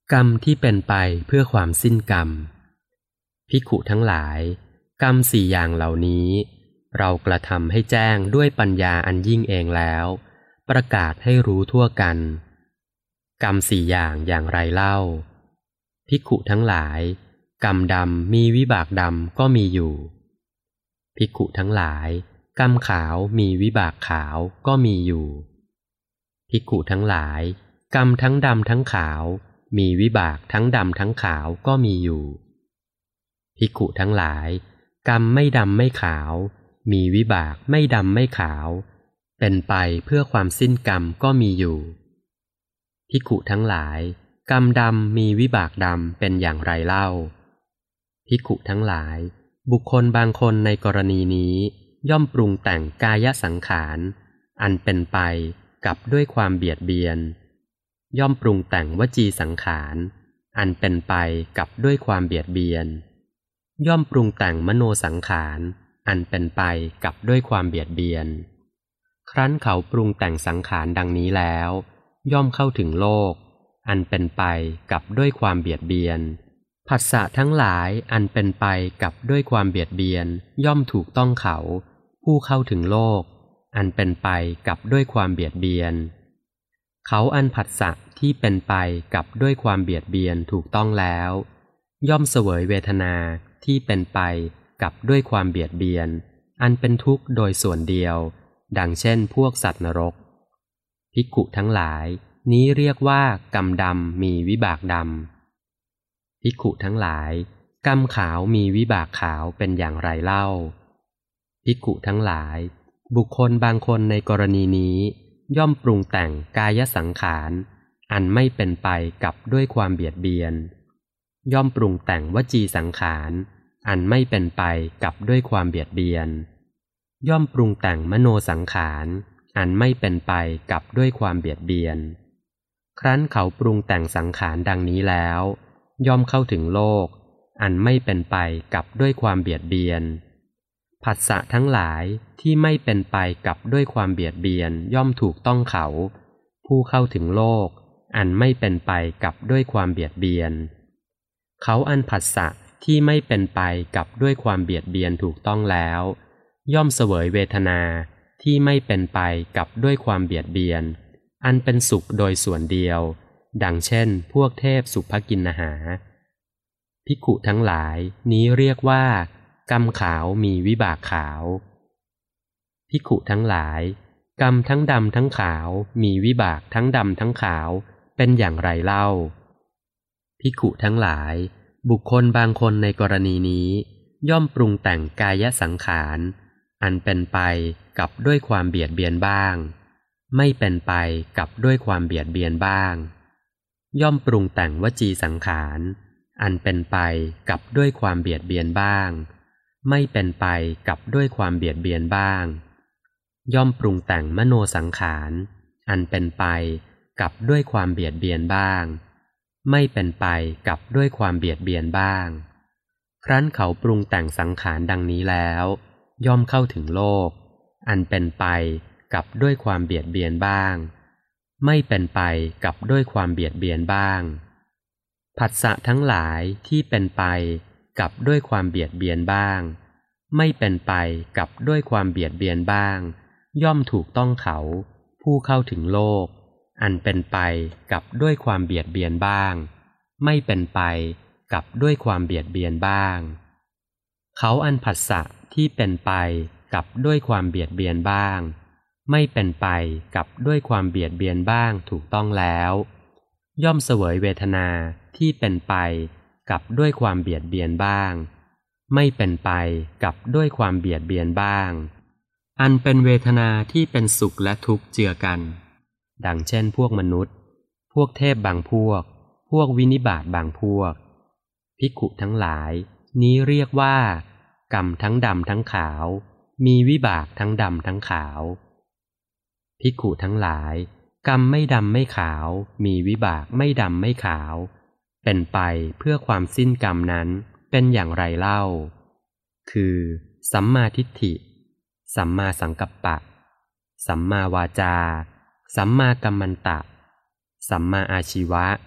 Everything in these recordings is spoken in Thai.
กรรมที่เป็นไปเพื่อความสิ้นกรรมภิกขุทั้งหลายกรรมสี่อย่างเหล่านี้เรากระทำให้แจ้งด้วยปัญญาอันยิ่งเองแล้วประกาศให้รู้ทั่วกันกรรมสี่อย่างไรเล่าภิกขุทั้งหลายกรรมดำมีวิบากดำก็มีอยู่ภิกขุทั้งหลายกรรมขาวมีวิบากขาวก็มีอยู่ภิกขุทั้งหลายกรรมทั้งดำทั้งขาวมีวิบากทั้งดำทั้งขาวก็มีอยู่ภิกขุทั้งหลายกรรมไม่ดำไม่ขาวมีวิบากไม่ดำไม่ขาวเป็นไปเพื่อความสิ้นกรรมก็มีอยู่ภิกขุทั้งหลายกรรมดำมีวิบากดำเป็นอย่างไรเล่าภิกขุทั้งหลายบุคคลบางคนในกรณีนี้ย่อมปรุงแต่งกายสังขารอันเป็นไปกับด้วยความเบียดเบียนย่อมปรุงแต่งวจีสังขารอันเป็นไปกับด้วยความเบียดเบียนย่อมปรุงแต่งมโนสังขารอันเป็นไปกับด้วยความเบียดเบียนครั้นเขาปรุงแต่งสังขารดังนี้แล้วย่อมเข้าถึงโลกอันเป็นไปกับด้วยความเบียดเบียนผัสสะทั้งหลายอันเป็นไปกับด้วยความเบียดเบียนย่อมถูกต้องเขาผู้เข้าถึงโลกอันเป็นไปกับด้วยความเบียดเบียนเขาอันผัสสะที่เป็นไปกับด้วยความเบียดเบียนถูกต้องแล้วย่อมเสวยเวทนาที่เป็นไปกับด้วยความเบียดเบียนอันเป็นทุกข์โดยส่วนเดียวดังเช่นพวกสัตว์นรกภิกขุทั้งหลายนี้เรียกว่ากรรมดำมีวิบากดำภิกขุทั้งหลายกรรมขาวมีวิบากขาวเป็นอย่างไรเล่าภิกขุทั้งหลายบุคคลบางคนในกรณีนี้ย่อมปรุงแต่งกายสังขารอันไม่เป็นไปกับด้วยความเบียดเบียนย่อมปรุงแต่งวจีสังขารอันไม่เป็นไปกับด้วยความเบียดเบียนย่อมปรุงแต่งมโนสังขารอันไม่เป็นไปกับด้วยความเบียดเบียนครั้นเขาปรุงแต่งสังขารดังนี้แล้วย่อมเข้าถึงโลกอันไม่เป็นไปกับด้วยความเบียดเบียนผัสสะทั้งหลายที่ไม่เป็นไปกับด้วยความเบียดเบียนย่อมถูกต้องเขาผู้เข้าถึงโลกอันไม่เป็นไปกับด้วยความเบียดเบียนเขาอันผัสสะที่ไม่เป็นไปกับด้วยความเบียดเบียนถูกต้องแล้วย่อมเสวยเวทนาที่ไม่เป็นไปกับด้วยความเบียดเบียนอันเป็นสุขโดยส่วนเดียวดังเช่นพวกเทพสุภกินหาภิกขุทั้งหลายนี้เรียกว่ากรรมขาวมีวิบากขาวภิกขุทั้งหลายกรรมทั้งดำทั้งขาวมีวิบากทั้งดำทั้งขาวเป็นอย่างไรเล่าภิกขุทั้งหลายบุคคลบางคนในกรณีนี้ย่อมปรุงแต่งกายสังขารอันเป็นไปกับด้วยความเบียดเบียนบ้างไม่เป็นไปกับด้วยความเบียดเบียนบ้างย่อมปรุงแต่งวจีสังขารอันเป็นไปกับด้วยความเบียดเบียนบ้างไม่เป็นไปกับด้วยความเบียดเบียนบ้างย่อมปรุงแต่งมโนสังขารอันเป็นไปกับด้วยความเบียดเบียนบ้างไม่เป็นไปกับด้วยความเบียดเบียนบ้างครั้นเขาปรุงแต่งสังขารดังนี้แล้วย่อมเข้าถึงโลกอันเป็นไปกับด้วยความเบียดเบียนบ้างไม่เป็นไปกับด้วยความเบียดเบียนบ้างผัสสะทั้งหลายที่เป็นไปกับด้วยความเบียดเบียนบ้างไม่เป็นไปกับด้วยความเบียดเบียนบ้างย่อมถูกต้องเขาผู้เข้าถึงโลกอันเป็นไปกับด้วยความเบียดเบียนบ้างไม่เป็นไปกับด้วยความเบียดเบียนบ้างเขาอันผัสสะที่เป็นไปกับด้วยความเบียดเบียนบ้างไม่เป็นไปกับด้วยความเบียดเบียนบ้างถูกต้องแล้วย่อมเสวยเวทนาที่เป็นไปกับด้วยความเบียดเบียนบ้างไม่เป็นไปกับด้วยความเบียดเบียนบ้างอันเป็นเวทนาที่เป็นสุขและทุกข์เจือกันดังเช่นพวกมนุษย์พวกเทพบางพวกพวกวินิบาตบางพวกภิกขุทั้งหลายนี้เรียกว่ากรรมทั้งดำทั้งขาวมีวิบากทั้งดำทั้งขาวภิกขุทั้งหลายกรรมไม่ดำไม่ขาวมีวิบากไม่ดำไม่ขาวเป็นไปเพื่อความสิ้นกรรมนั้นเป็นอย่างไรเล่าคือสัมมาทิฏฐิสัมมาสังกัปปะสัมมาวาจาสัมมากัมมันตะสัมมาอาชีวะ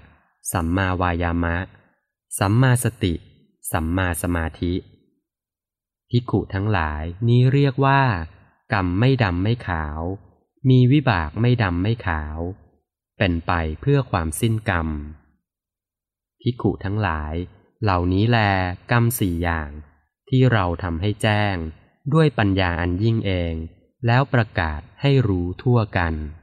สัมมาวายามะสัมมาสติสัมมาสมาธิภิกขุทั้งหลายนี้เรียกว่ากรรมไม่ดำไม่ขาวมีวิบากไม่ดำไม่ขาวเป็นไปเพื่อความสิ้นกรรมภิกขุทั้งหลายเหล่านี้แลกรรมสี่อย่างที่เราทำให้แจ้งด้วยปัญญาอันยิ่งเองแล้วประกาศให้รู้ทั่วกัน